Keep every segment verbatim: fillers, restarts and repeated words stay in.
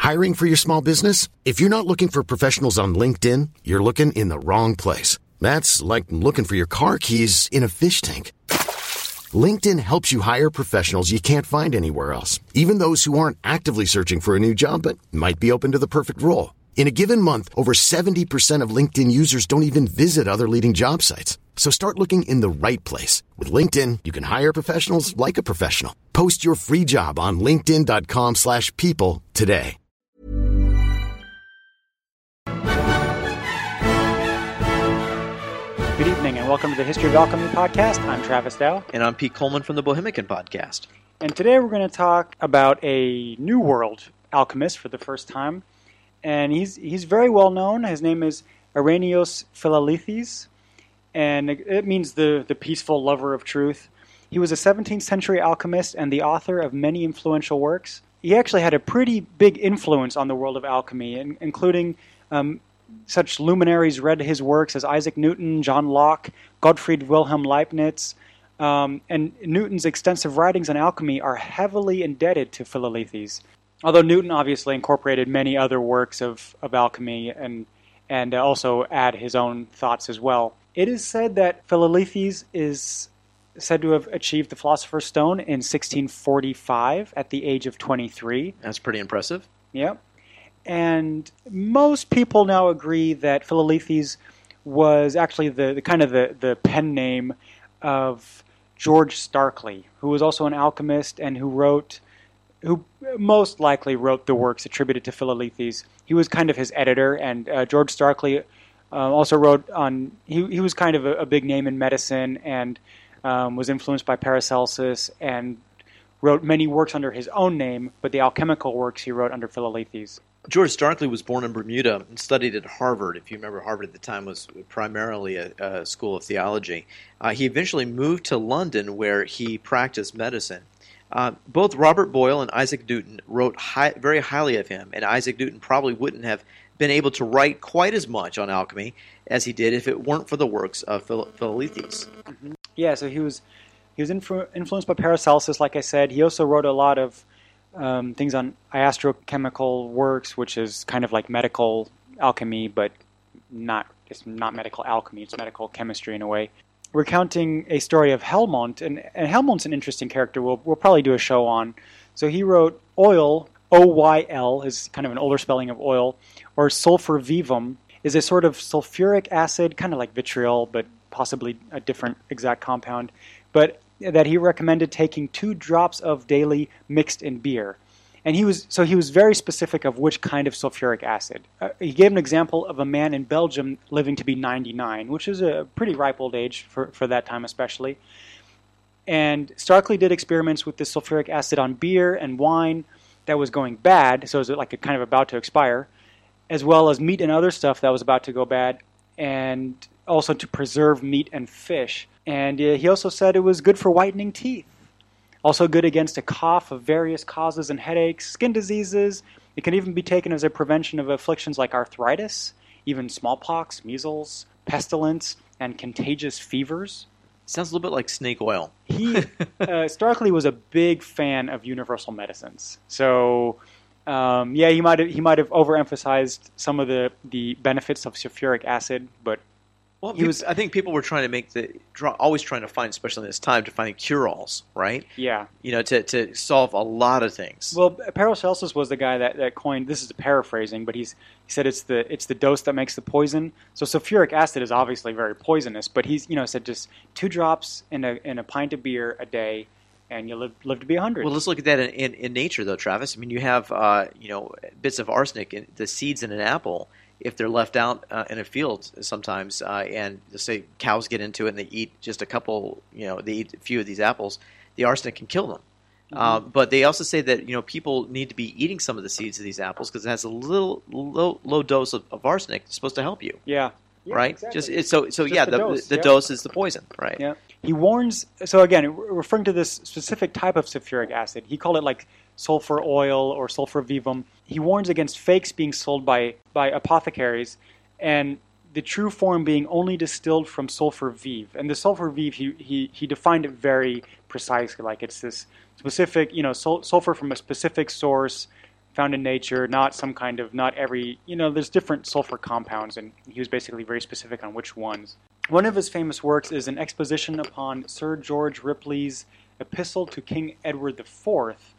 Hiring for your small business? If you're not looking for professionals on LinkedIn, you're looking in the wrong place. That's like looking for your car keys in a fish tank. LinkedIn helps you hire professionals you can't find anywhere else, even those who aren't actively searching for a new job but might be open to the perfect role. In a given month, over seventy percent of LinkedIn users don't even visit other leading job sites. So start looking in the right place. With LinkedIn, you can hire professionals like a professional. Post your free job on linkedin.com slash people today. Good evening and welcome to the History of Alchemy podcast. I'm Travis Dow. And I'm Pete Coleman from the Bohemican podcast. And today we're going to talk about a New World alchemist for the first time. And he's he's very well known. His name is Irenaeus Philalethes, and it means the, the peaceful lover of truth. He was a seventeenth century alchemist and the author of many influential works. He actually had a pretty big influence on the world of alchemy, including um, such luminaries read his works as Isaac Newton, John Locke, Gottfried Wilhelm Leibniz, um, and Newton's extensive writings on alchemy are heavily indebted to Philalethes. Although Newton obviously incorporated many other works of, of alchemy and and also add his own thoughts as well. It is said that Philalethes is said to have achieved the Philosopher's Stone in sixteen forty-five at the age of twenty-three. That's pretty impressive. Yep. And most people now agree that Philalethes was actually the, the kind of the, the pen name of George Starkley, who was also an alchemist and who wrote, who most likely wrote the works attributed to Philalethes. He was kind of his editor, and uh, George Starkley uh, also wrote on, he, he was kind of a, a big name in medicine and um, was influenced by Paracelsus and wrote many works under his own name, but the alchemical works he wrote under Philalethes. George Starkley was born in Bermuda and studied at Harvard. If you remember, Harvard at the time was primarily a, a school of theology. Uh, he eventually moved to London where he practiced medicine. Uh, both Robert Boyle and Isaac Newton wrote high, very highly of him, and Isaac Newton probably wouldn't have been able to write quite as much on alchemy as he did if it weren't for the works of Phil- Philalethes. Mm-hmm. Yeah, so he was he was influ- influenced by Paracelsus, like I said. He also wrote a lot of um, things on iastrochemical works, which is kind of like medical alchemy, but not it's not medical alchemy. It's medical chemistry in a way. Recounting a story of Helmont, and, and Helmont's an interesting character we'll, we'll probably do a show on. So he wrote oil, O Y L, is kind of an older spelling of oil, or sulfur vivum, is a sort of sulfuric acid, kind of like vitriol, but possibly a different exact compound, but that he recommended taking two drops of daily mixed in beer. And he was so he was very specific of which kind of sulfuric acid. Uh, he gave an example of a man in Belgium living to be ninety-nine, which is a pretty ripe old age for, for that time especially. And Starkley did experiments with this sulfuric acid on beer and wine that was going bad, so it was like a kind of about to expire, as well as meat and other stuff that was about to go bad, and also to preserve meat and fish. And uh, he also said it was good for whitening teeth. Also good against a cough of various causes and headaches, skin diseases. It can even be taken as a prevention of afflictions like arthritis, even smallpox, measles, pestilence, and contagious fevers. Sounds a little bit like snake oil. He, uh, Starkley was a big fan of universal medicines. So, um, yeah, he might have he might have overemphasized some of the, the benefits of sulfuric acid, but Well, he was, I think people were trying to make the always trying to find, especially in this time, to find cure-alls, right? Yeah, you know, to to solve a lot of things. Well, Paracelsus was the guy that, that coined. This is paraphrasing, but he's he said it's the it's the dose that makes the poison. So sulfuric acid is obviously very poisonous, but he's you know said just two drops in a in a pint of beer a day, and you live live to be a hundred. Well, let's look at that in, in, in nature, though, Travis. I mean, you have uh, you know bits of arsenic in the seeds in an apple. If they're left out uh, in a field sometimes, uh, and let's say cows get into it and they eat just a couple, you know, they eat a few of these apples, the arsenic can kill them. Mm-hmm. Uh, but they also say that you know people need to be eating some of the seeds of these apples because it has a little low low dose of, of arsenic that's supposed to help you. Yeah. Yeah, right. Exactly. Just it's so so just yeah. The, The, dose, the, the yeah. dose is the poison. Right. Yeah. He warns. So again, referring to this specific type of sulfuric acid, he called it like sulfur oil or sulfur vivum. He warns against fakes being sold by by apothecaries, and the true form being only distilled from sulfur vive. And the sulfur vive, he he he defined it very precisely, like it's this specific, you know, sul- sulfur from a specific source found in nature, not some kind of, not every, you know, there's different sulfur compounds, and he was basically very specific on which ones. One of his famous works is an exposition upon Sir George Ripley's Epistle to King Edward the Fourth,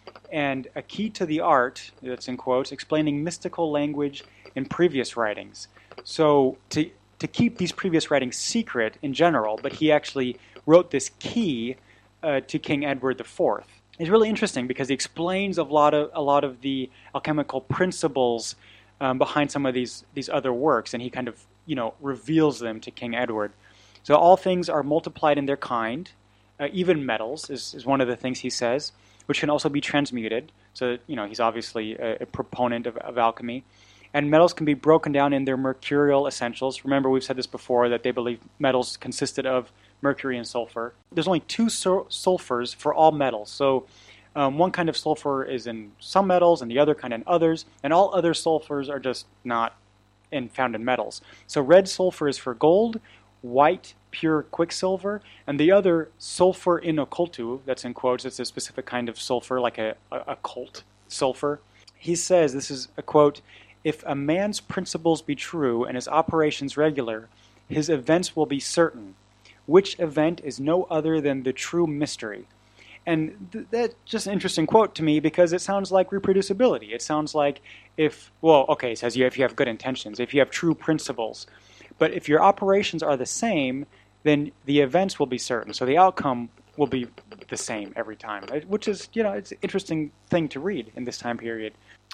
and a key to the art, that's in quotes, explaining mystical language in previous writings. So to to keep these previous writings secret in general, but he actually wrote this key uh, to King Edward the Fourth. It's really interesting because he explains a lot of a lot of the alchemical principles um, behind some of these these other works, and he kind of you know reveals them to King Edward. So all things are multiplied in their kind, uh, even metals is, is one of the things he says, which can also be transmuted. So you know he's obviously a, a proponent of, of alchemy, and metals can be broken down in their mercurial essentials. Remember, we've said this before that they believe metals consisted of mercury and sulfur. There's only two sul- sulfurs for all metals. So um, one kind of sulfur is in some metals and the other kind in others, and all other sulfurs are just not in, found in metals. So red sulfur is for gold, white pure quicksilver, and the other sulfur in occultu, that's in quotes, it's a specific kind of sulfur, like a, a occult sulfur. He says, this is a quote, "If a man's principles be true and his operations regular, his events will be certain, which event is no other than the true mystery." And th- that's just an interesting quote to me because it sounds like reproducibility. It sounds like if, well, okay, it says you if you have good intentions, if you have true principles. But if your operations are the same, then the events will be certain. So the outcome will be the same every time, which is, you know, it's an interesting thing to read in this time period.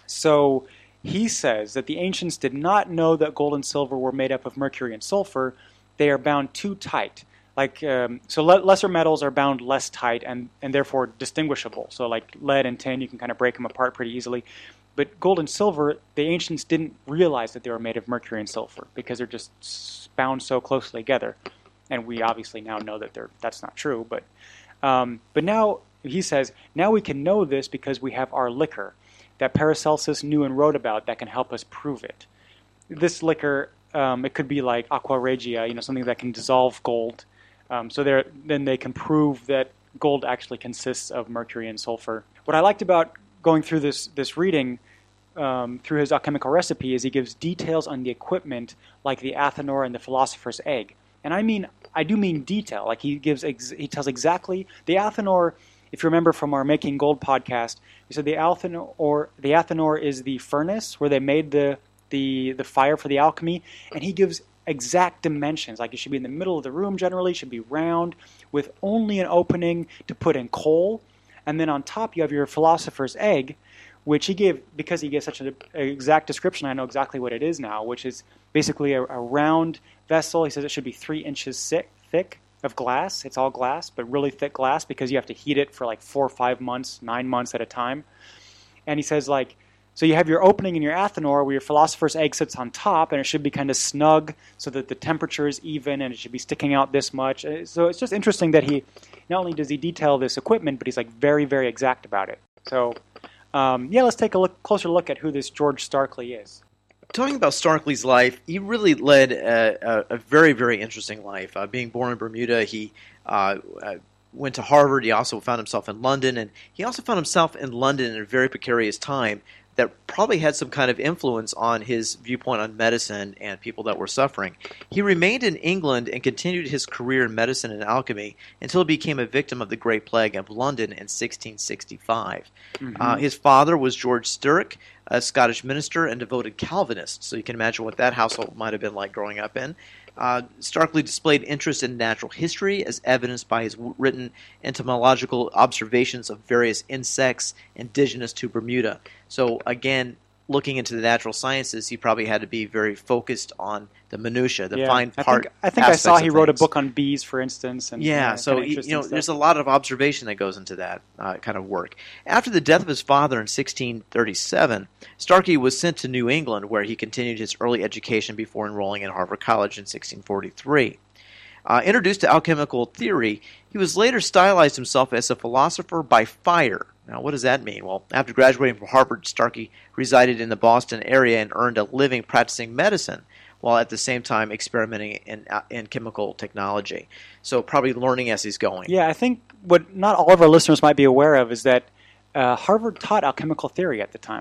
So he says that the ancients did not know that gold and silver were made up of mercury and sulfur. They are bound too tight. Like um, so, le- lesser metals are bound less tight and, and therefore distinguishable. So, like lead and tin, you can kind of break them apart pretty easily. But gold and silver, the ancients didn't realize that they were made of mercury and sulfur because they're just bound so closely together. And we obviously now know that they're that's not true. But um, but now he says now we can know this because we have our liquor that Paracelsus knew and wrote about that can help us prove it. This liquor, um, it could be like aqua regia, you know, something that can dissolve gold. Um, so then they can prove that gold actually consists of mercury and sulfur. What I liked about going through this this reading um, through his alchemical recipe is he gives details on the equipment like the Athanor and the philosopher's egg. And I mean, I do mean detail. Like he gives, ex- he tells exactly the Athanor. If you remember from our Making Gold podcast, we said the Athanor, or the Athanor is the furnace where they made the the the fire for the alchemy, and he gives exact dimensions. Like it should be in the middle of the room generally, it should be round with only an opening to put in coal. And then on top you have your philosopher's egg, which he gave, because he gave such an exact description, I know exactly what it is now, which is basically a, a round vessel. He says it should be three inches thick, thick of glass. It's all glass, but really thick glass because you have to heat it for like four or five months, nine months at a time. And he says like, so you have your opening in your Athanor where your philosopher's egg sits on top, and it should be kind of snug so that the temperature is even, and it should be sticking out this much. So it's just interesting that he, not only does he detail this equipment, but he's like very, very exact about it. So um, yeah, let's take a look, closer look at who this George Starkley is. Talking about Starkley's life, he really led a, a, a very, very interesting life. Uh, being born in Bermuda, he uh, uh, went to Harvard. He also found himself in London, and he also found himself in London in a very precarious time that probably had some kind of influence on his viewpoint on medicine and people that were suffering. He remained in England and continued his career in medicine and alchemy until he became a victim of the Great Plague of London in sixteen sixty-five. Mm-hmm. Uh, his father was George Sturrock, a Scottish minister and devoted Calvinist, so you can imagine what that household might have been like growing up in. Uh, Starkley displayed interest in natural history as evidenced by his written entomological observations of various insects indigenous to Bermuda. So again, looking into the natural sciences, he probably had to be very focused on the minutia, the yeah, fine part. I think I, think I saw he wrote a book on bees, for instance. And, yeah, uh, so he, you know, stuff. There's a lot of observation that goes into that uh, kind of work. After the death of his father in sixteen thirty-seven, Starkey was sent to New England, where he continued his early education before enrolling in Harvard College in sixteen forty-three. Uh, introduced to alchemical theory, he was later stylized himself as a philosopher by fire. Now, what does that mean? Well, after graduating from Harvard, Starkey resided in the Boston area and earned a living practicing medicine, while at the same time experimenting in in chemical technology. So probably learning as he's going. Yeah, I think what not all of our listeners might be aware of is that uh, Harvard taught alchemical theory at the time.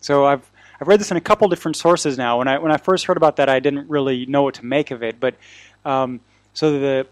So I've I've read this in a couple different sources now. When I when I first heard about that, I didn't really know what to make of it. But um, so the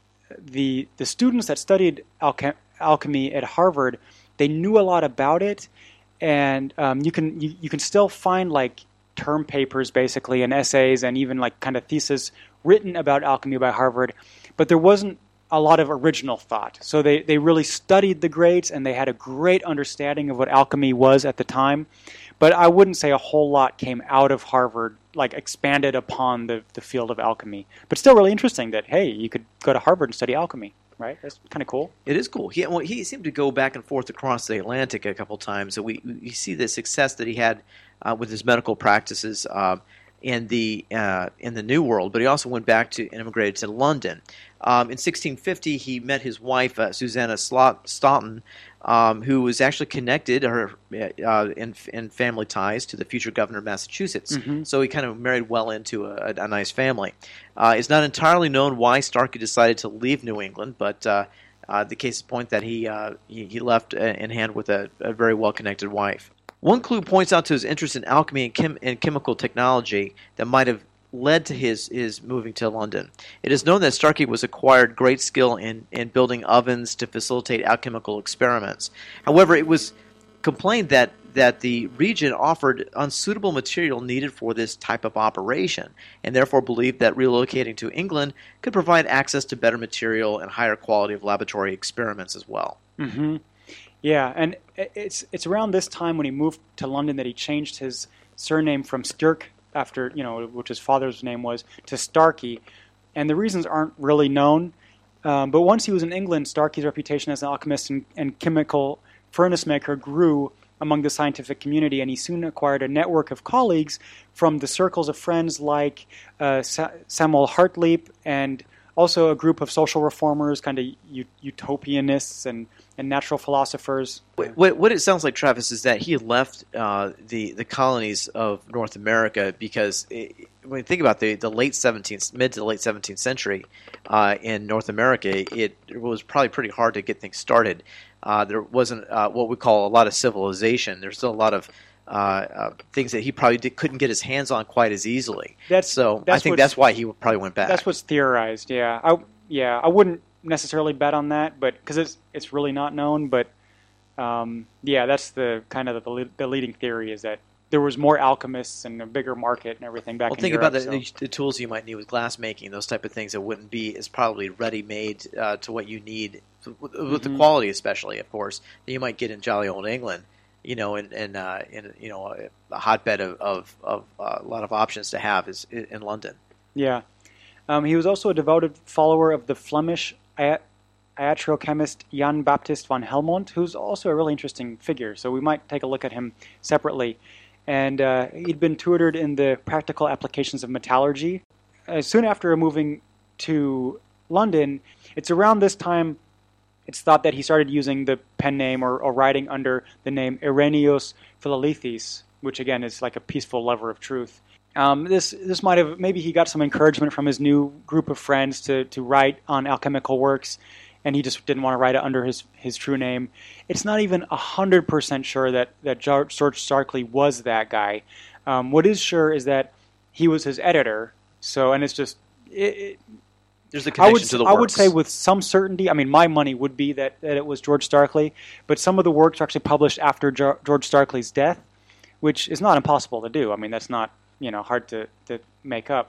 the the students that studied alchem- alchemy at Harvard, they knew a lot about it, and um, you can you, you can still find like term papers basically and essays and even like kind of thesis written about alchemy by Harvard, but there wasn't a lot of original thought. So they, they really studied the greats and they had a great understanding of what alchemy was at the time. But I wouldn't say a whole lot came out of Harvard, like expanded upon the, the field of alchemy. But still really interesting that, hey, you could go to Harvard and study alchemy, right? That's kind of cool. It is cool. He, well, he seemed to go back and forth across the Atlantic a couple times. So we, we see the success that he had uh, with his medical practices uh, in the uh, in the New World, but he also went back to and immigrated to London. Um, in sixteen fifty, he met his wife, uh, Susanna Stoughton, um, who was actually connected her, uh, in, in family ties to the future governor of Massachusetts. Mm-hmm. So he kind of married well into a, a nice family. Uh, it's not entirely known why Starkey decided to leave New England, but uh, uh, the case is point that he, uh, he, he left in hand with a, a very well-connected wife. One clue points out to his interest in alchemy and, chem- and chemical technology that might have led to his, his moving to London. It is known that Starkey was acquired great skill in, in building ovens to facilitate alchemical experiments. However, it was complained that, that the region offered unsuitable material needed for this type of operation, and therefore believed that relocating to England could provide access to better material and higher quality of laboratory experiments as well. Mm-hmm. Yeah, and it's it's around this time when he moved to London that he changed his surname from Stirk, after, you know, which his father's name was, to Starkey. And the reasons aren't really known. Um, but once he was in England, Starkey's reputation as an alchemist and, and chemical furnace maker grew among the scientific community, and he soon acquired a network of colleagues from the circles of friends like uh, Sa- Samuel Hartleap, and also a group of social reformers, kind of ut- utopianists and, and natural philosophers. What, what it sounds like, Travis, is that he left uh, the the colonies of North America because it, when you think about the, the late seventeenth, mid to the late seventeenth century uh, in North America, it, it was probably pretty hard to get things started. Uh, there wasn't uh, what we call a lot of civilization. There's still a lot of uh, uh, things that he probably did, couldn't get his hands on quite as easily. That's, so that's I think that's why he probably went back. That's what's theorized. Yeah, I yeah I wouldn't necessarily bet on that, but because it's it's really not known. But um, yeah, that's the kind of the, the leading theory, is that there was more alchemists and a bigger market and everything back well, in think Europe. about the, so. the, the tools you might need with glass making, those type of things that wouldn't be as probably ready-made uh, to what you need, with, mm-hmm. with the quality especially, of course, that you might get in jolly old England, you know, and, and uh, in, you know, a, a hotbed of, of, of uh, a lot of options to have is in London. Yeah. Um, he was also a devoted follower of the Flemish iat- iatrochemist Jan Baptist van Helmont, who's also a really interesting figure, so we might take a look at him separately. And uh, he'd been tutored in the practical applications of metallurgy. Uh, soon after moving to London, it's around this time it's thought that he started using the pen name or, or writing under the name Irenaeus Philalethes, which again is like a peaceful lover of truth. Um, this this might have, maybe he got some encouragement from his new group of friends to, to write on alchemical works, and he just didn't want to write it under his, his true name. It's not even one hundred percent sure that, that George Starkley was that guy. Um, what is sure is that he was his editor, so, and it's just... It, it, There's a connection I would, to the I works. would say with some certainty, I mean, my money would be that, that it was George Starkley, but some of the works are actually published after jo- George Starkley's death, which is not impossible to do. I mean, that's not, you know, hard to, to make up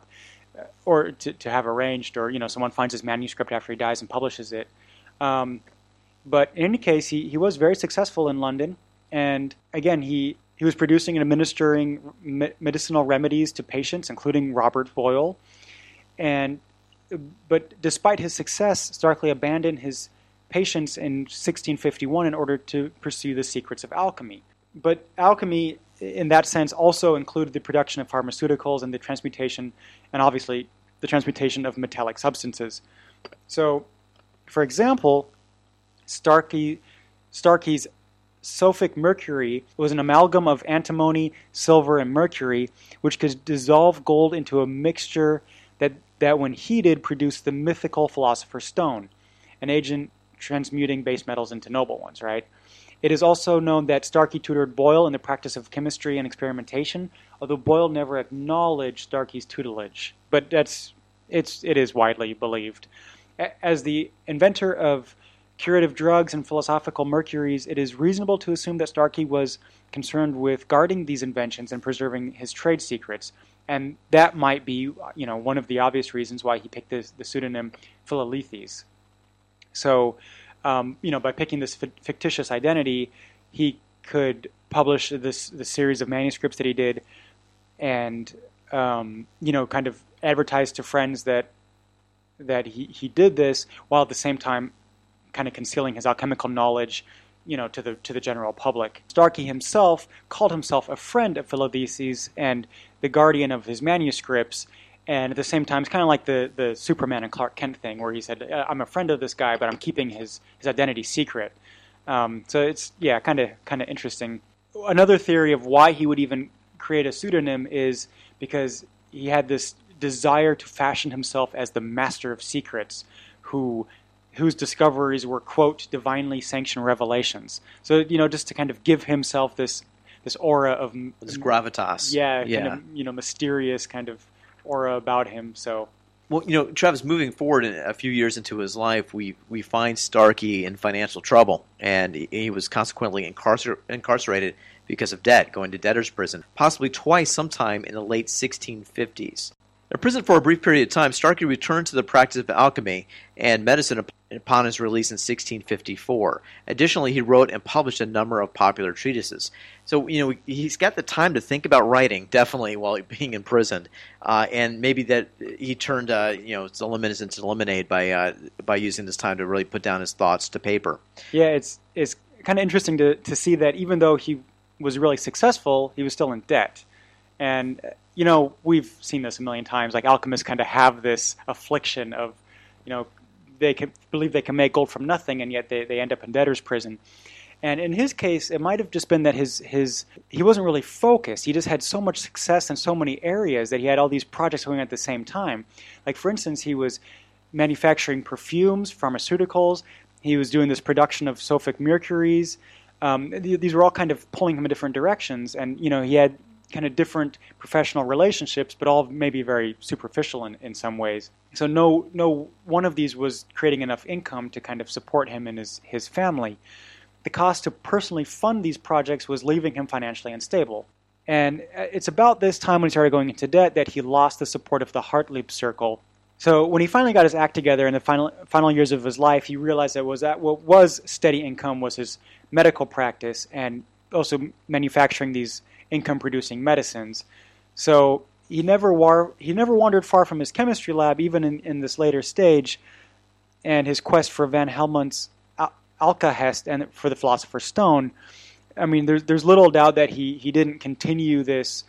or to, to have arranged, or, you know, someone finds his manuscript after he dies and publishes it. Um, but in any case, he, he was very successful in London, and again, he, he was producing and administering me- medicinal remedies to patients, including Robert Boyle. And but despite his success, Starkley abandoned his patients in sixteen fifty-one in order to pursue the secrets of alchemy. But alchemy, in that sense, also included the production of pharmaceuticals and the transmutation, and obviously the transmutation of metallic substances. So, for example, Starkey, Starkey's sulfic mercury was an amalgam of antimony, silver, and mercury, which could dissolve gold into a mixture that, that when heated, produced the mythical philosopher's stone, an agent transmuting base metals into noble ones, right? It is also known that Starkey tutored Boyle in the practice of chemistry and experimentation, although Boyle never acknowledged Starkey's tutelage. But that's it's it is widely believed. As the inventor of curative drugs and philosophical mercuries, it is reasonable to assume that Starkey was concerned with guarding these inventions and preserving his trade secrets. And that might be, you know, one of the obvious reasons why he picked this, the pseudonym Philalethes. So, um, you know, by picking this fictitious identity, he could publish this the series of manuscripts that he did, and um, you know, kind of advertise to friends that that he, he did this, while at the same time kind of concealing his alchemical knowledge, you know, to the to the general public. Starkey himself called himself a friend of Philalethes and the guardian of his manuscripts, and at the same time, it's kind of like the, the Superman and Clark Kent thing, where he said, "I'm a friend of this guy, but I'm keeping his, his identity secret." Um, so it's yeah, kind of kind of interesting. Another theory of why he would even create a pseudonym is because he had this desire to fashion himself as the master of secrets, who whose discoveries were, quote, divinely sanctioned revelations. So, you know, just to kind of give himself this this aura of this gravitas. Yeah, yeah. kind of, you know, mysterious kind of aura about him. So, well, you know, Travis, moving forward a few years into his life, we we find Starkey in financial trouble, and he, he was consequently incarcer- incarcerated because of debt, going to debtor's prison, possibly twice sometime in the late sixteen fifties. In prison for a brief period of time, Starkey returned to the practice of alchemy and medicine upon his release in sixteen fifty-four. Additionally, he wrote and published a number of popular treatises. So, you know, he's got the time to think about writing, definitely, while being imprisoned. Uh, and maybe that he turned, uh, you know, the lemon into lemonade by uh, by using this time to really put down his thoughts to paper. Yeah, it's it's kind of interesting to, to see that even though he was really successful, he was still in debt. And you know, we've seen this a million times. Like, alchemists kind of have this affliction of, you know, they can believe they can make gold from nothing, and yet they, they end up in debtor's prison. And in his case, it might have just been that his his he wasn't really focused. He just had so much success in so many areas that he had all these projects going at the same time. Like, for instance, he was manufacturing perfumes, pharmaceuticals. He was doing this production of sulfic mercuries. Um, these were all kind of pulling him in different directions. And, you know, he had kind of different professional relationships, but all maybe very superficial in, in some ways. So no no one of these was creating enough income to kind of support him and his, his family. The cost to personally fund these projects was leaving him financially unstable. And it's about this time when he started going into debt that he lost the support of the Hartlieb Circle. So when he finally got his act together in the final final years of his life, he realized that was that what was steady income was his medical practice and also manufacturing these income-producing medicines. So he never war- he never wandered far from his chemistry lab, even in, in this later stage, and his quest for Van Helmont's al- Alkahest and for the Philosopher's Stone. I mean, there's there's little doubt that he, he didn't continue this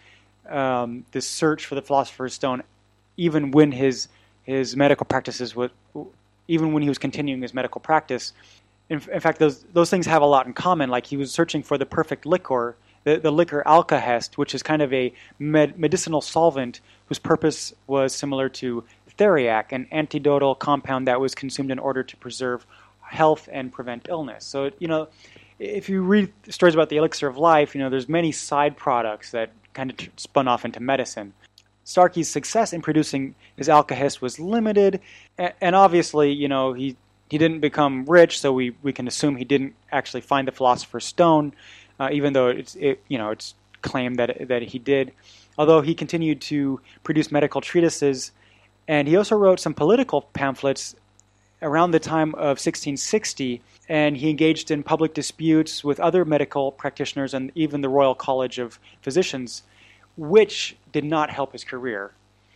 um, this search for the Philosopher's Stone, even when his his medical practices was, even when he was continuing his medical practice. In, in fact, those those things have a lot in common. Like, he was searching for the perfect liquor. The, the liquor Alkahest, which is kind of a med- medicinal solvent whose purpose was similar to theriac, an antidotal compound that was consumed in order to preserve health and prevent illness. So, you know, if you read stories about the elixir of life, you know, there's many side products that kind of t- spun off into medicine. Starkey's success in producing his Alkahest was limited, and, and obviously, you know, he, he didn't become rich, so we, we can assume he didn't actually find the Philosopher's Stone. Uh, even though it's it, you know it's claimed that that he did, although he continued to produce medical treatises, and he also wrote some political pamphlets around the time of sixteen sixty, and he engaged in public disputes with other medical practitioners and even the Royal College of Physicians, which did not help his career.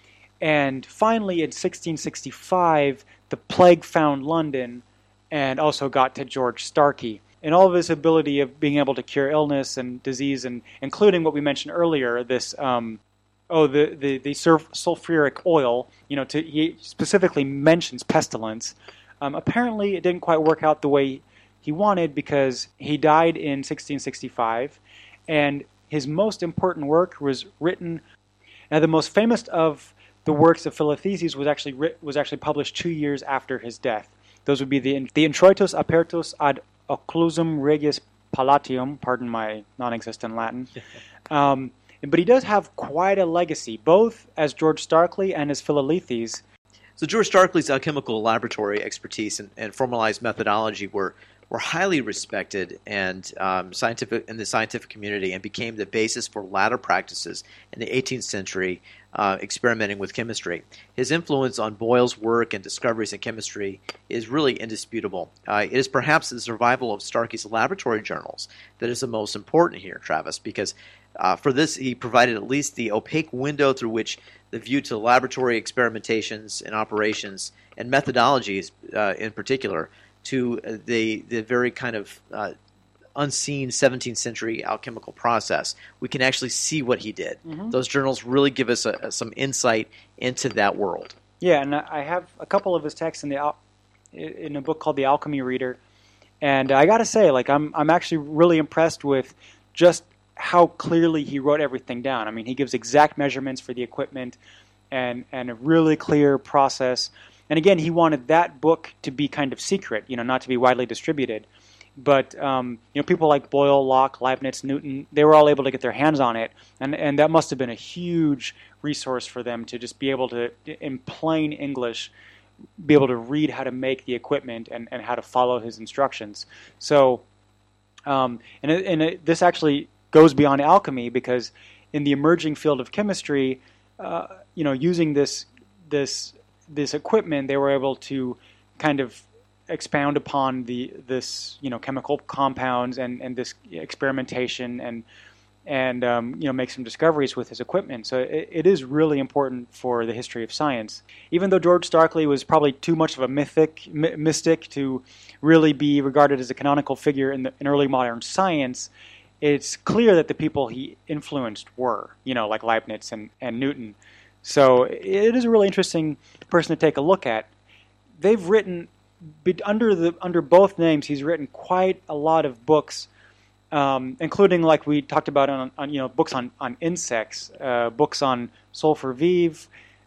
And finally, in sixteen sixty-five, the plague found London and also got to George Starkey. And all of his ability of being able to cure illness and disease, and including what we mentioned earlier, this um, oh the the, the sulf- sulfuric oil. You know, to, he specifically mentions pestilence. Um, apparently, it didn't quite work out the way he wanted because he died in sixteen sixty-five, and his most important work was written. Now, the most famous of the works of Philalethes was actually writ- was actually published two years after his death. Those would be the the Introitus Apertus ad Occlusum Regius Palatium, pardon my non-existent Latin. Um, but he does have quite a legacy, both as George Starkley and as Philalethes. So George Starkley's alchemical laboratory expertise and, and formalized methodology were were highly respected and um, scientific in the scientific community, and became the basis for latter practices in the eighteenth century, uh, experimenting with chemistry. His influence on Boyle's work and discoveries in chemistry is really indisputable. Uh, it is perhaps the survival of Starkey's laboratory journals that is the most important here, Travis, because uh, for this he provided at least the opaque window through which the view to laboratory experimentations and operations and methodologies, uh, in particular, to the the very kind of uh, unseen seventeenth century alchemical process. We can actually see what he did. Mm-hmm. Those journals really give us a, a, some insight into that world. Yeah, and I have a couple of his texts in the in a book called The Alchemy Reader, and I got to say, like I'm I'm actually really impressed with just how clearly he wrote everything down. I mean, he gives exact measurements for the equipment, and and a really clear process. And again, he wanted that book to be kind of secret, you know, not to be widely distributed. But um, you know, people like Boyle, Locke, Leibniz, Newton, they were all able to get their hands on it, and and that must have been a huge resource for them to just be able to, in plain English, be able to read how to make the equipment and, and how to follow his instructions. So, um, and it, and it, this actually goes beyond alchemy, because in the emerging field of chemistry, uh, you know, using this this this equipment, they were able to kind of expound upon the this you know chemical compounds and, and this experimentation and and um, you know make some discoveries with his equipment. So it, it is really important for the history of science. Even though George Starkley was probably too much of a mythic my, mystic to really be regarded as a canonical figure in, the, in early modern science, it's clear that the people he influenced were, you know, like Leibniz and, and Newton. So it is a really interesting person to take a look at. They've written under the under both names. He's written quite a lot of books, um, including, like we talked about, on, on you know books on on insects, uh, books on sulfur vive,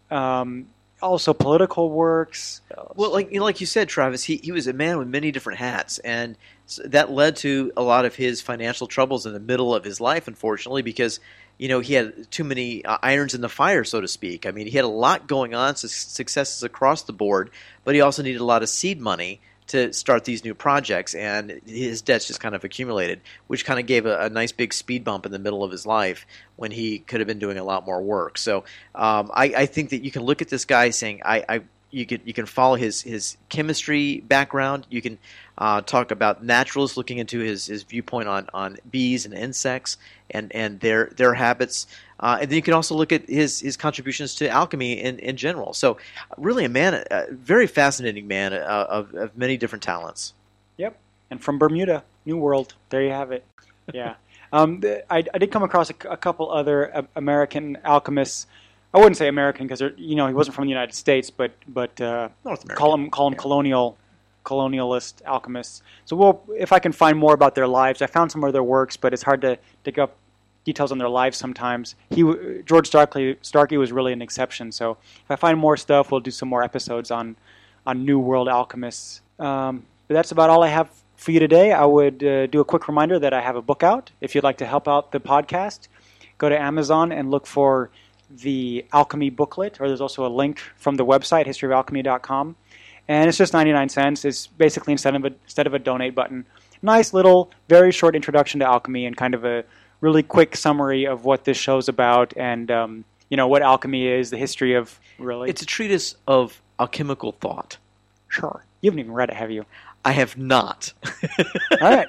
um, also political works. Well, like you know, like you said, Travis, he he was a man with many different hats, and that led to a lot of his financial troubles in the middle of his life, unfortunately, because you know, he had too many uh, irons in the fire, so to speak. I mean, he had a lot going on, su- successes across the board, but he also needed a lot of seed money to start these new projects, and his debts just kind of accumulated, which kind of gave a, a nice big speed bump in the middle of his life when he could have been doing a lot more work. So um, I, I think that you can look at this guy saying, I, I you can you can follow his his chemistry background. You can uh, talk about naturalists, looking into his, his viewpoint on, on bees and insects and, and their their habits. Uh, and then you can also look at his, his contributions to alchemy in, in general. So really a man, a very fascinating man uh, of, of many different talents. Yep. And from Bermuda, New World. There you have it. Yeah. um, I, I did come across a, a couple other uh, American alchemists. I wouldn't say American because you know he wasn't from the United States, but but uh, North American. Call them call them yeah. colonial colonialist alchemists. So we'll if I can find more about their lives. I found some of their works, but it's hard to dig up details on their lives sometimes. He George Starkey Starkey was really an exception. So if I find more stuff, we'll do some more episodes on on New World alchemists. Um, but that's about all I have for you today. I would uh, do a quick reminder that I have a book out. If you'd like to help out the podcast, go to Amazon and look for the Alchemy booklet, or there's also a link from the website, history of alchemy dot com. And it's just ninety-nine cents. It's basically instead of a, instead of a donate button. Nice little, very short introduction to alchemy and kind of a really quick summary of what this show's about and, um, you know, what alchemy is, the history of, really. It's a treatise of alchemical thought. Sure. You haven't even read it, have you? I have not. All right.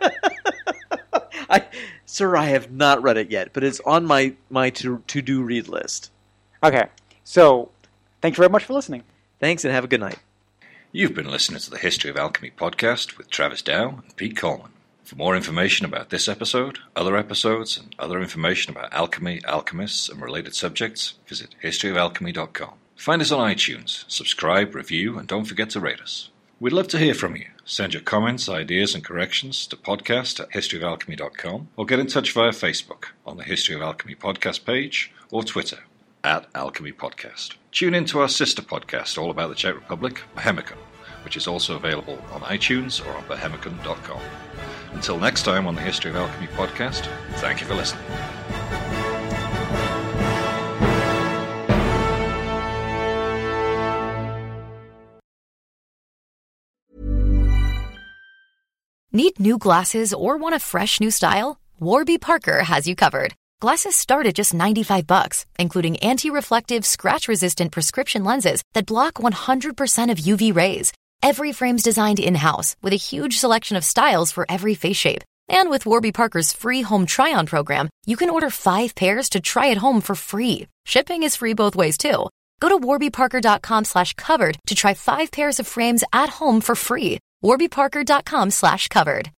I, sir, I have not read it yet, but it's on my, my to, to-do read list. Okay. So, thank you very much for listening. Thanks, and have a good night. You've been listening to the History of Alchemy podcast with Travis Dow and Pete Coleman. For more information about this episode, other episodes, and other information about alchemy, alchemists, and related subjects, visit history of alchemy dot com. Find us on iTunes, subscribe, review, and don't forget to rate us. We'd love to hear from you. Send your comments, ideas, and corrections to podcast at history of alchemy dot com, or get in touch via Facebook on the History of Alchemy podcast page, or Twitter at Alchemy Podcast. Tune in to our sister podcast all about the Czech Republic, Bohemicon, which is also available on iTunes or on Behemicon dot com. Until next time on the History of Alchemy podcast, thank you for listening. Need new glasses or want a fresh new style? Warby Parker has you covered. Glasses start at just ninety-five bucks, including anti-reflective, scratch-resistant prescription lenses that block one hundred percent of U V rays. Every frame's designed in-house with a huge selection of styles for every face shape. And with Warby Parker's free home try-on program, you can order five pairs to try at home for free. Shipping is free both ways, too. Go to warby parker dot com slash covered to try five pairs of frames at home for free. warby parker dot com slash covered.